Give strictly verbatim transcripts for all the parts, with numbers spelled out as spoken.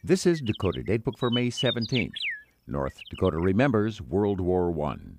This is Dakota Datebook for May seventeenth. North Dakota remembers World War One.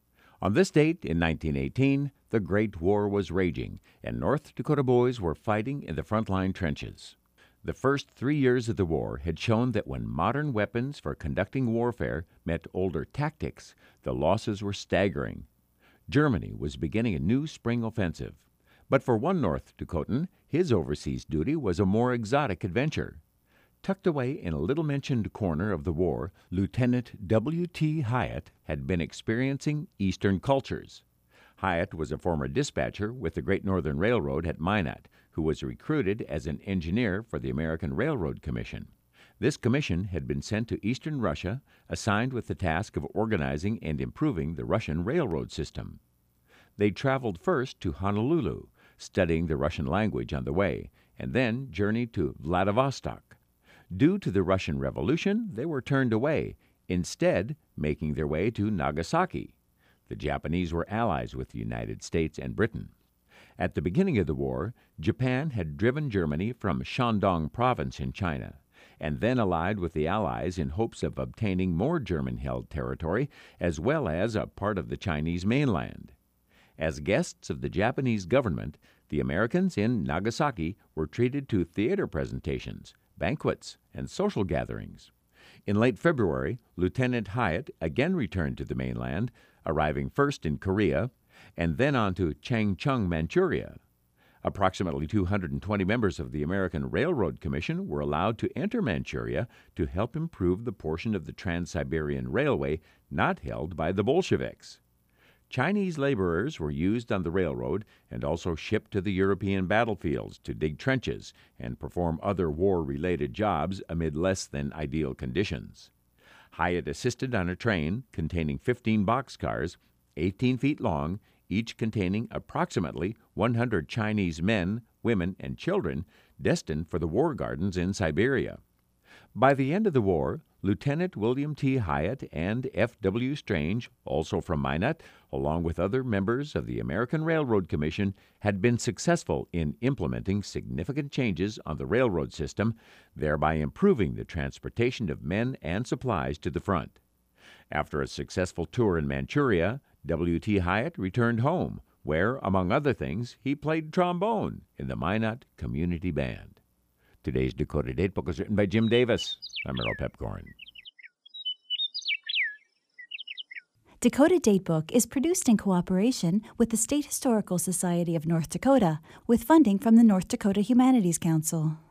On this date in nineteen eighteen, the Great War was raging, and North Dakota boys were fighting in the frontline trenches. The first three years of the war had shown that when modern weapons for conducting warfare met older tactics, the losses were staggering. Germany was beginning a new spring offensive. But for one North Dakotan, his overseas duty was a more exotic adventure. Tucked away in a little-mentioned corner of the war, Lieutenant W T Hyatt had been experiencing Eastern cultures. Hyatt was a former dispatcher with the Great Northern Railroad at Minot, who was recruited as an engineer for the American Railroad Commission. This commission had been sent to Eastern Russia, assigned with the task of organizing and improving the Russian railroad system. They traveled first to Honolulu, studying the Russian language on the way, and then journeyed to Vladivostok. Due to the Russian Revolution, they were turned away, instead making their way to Nagasaki. The Japanese were allies with the United States and Britain. At the beginning of the war, Japan had driven Germany from Shandong province in China, and then allied with the Allies in hopes of obtaining more German-held territory, as well as a part of the Chinese mainland. As guests of the Japanese government, the Americans in Nagasaki were treated to theater presentations, banquets, and social gatherings. In late February, Lieutenant Hyatt again returned to the mainland, arriving first in Korea and then on to Changchun, Manchuria. Approximately two hundred twenty members of the American Railroad Commission were allowed to enter Manchuria to help improve the portion of the Trans-Siberian Railway not held by the Bolsheviks. Chinese laborers were used on the railroad and also shipped to the European battlefields to dig trenches and perform other war-related jobs amid less than ideal conditions. Hyatt assisted on a train containing fifteen boxcars, eighteen feet long, each containing approximately one hundred Chinese men, women, and children destined for the war gardens in Siberia. By the end of the war, Lieutenant William T. Hyatt and F W Strange, also from Minot, along with other members of the American Railroad Commission, had been successful in implementing significant changes on the railroad system, thereby improving the transportation of men and supplies to the front. After a successful tour in Manchuria, W T Hyatt returned home, where, among other things, he played trombone in the Minot Community Band. Today's Dakota Datebook was written by Jim Davis. I'm Earl Pepcorn. Dakota Datebook is produced in cooperation with the State Historical Society of North Dakota, with funding from the North Dakota Humanities Council.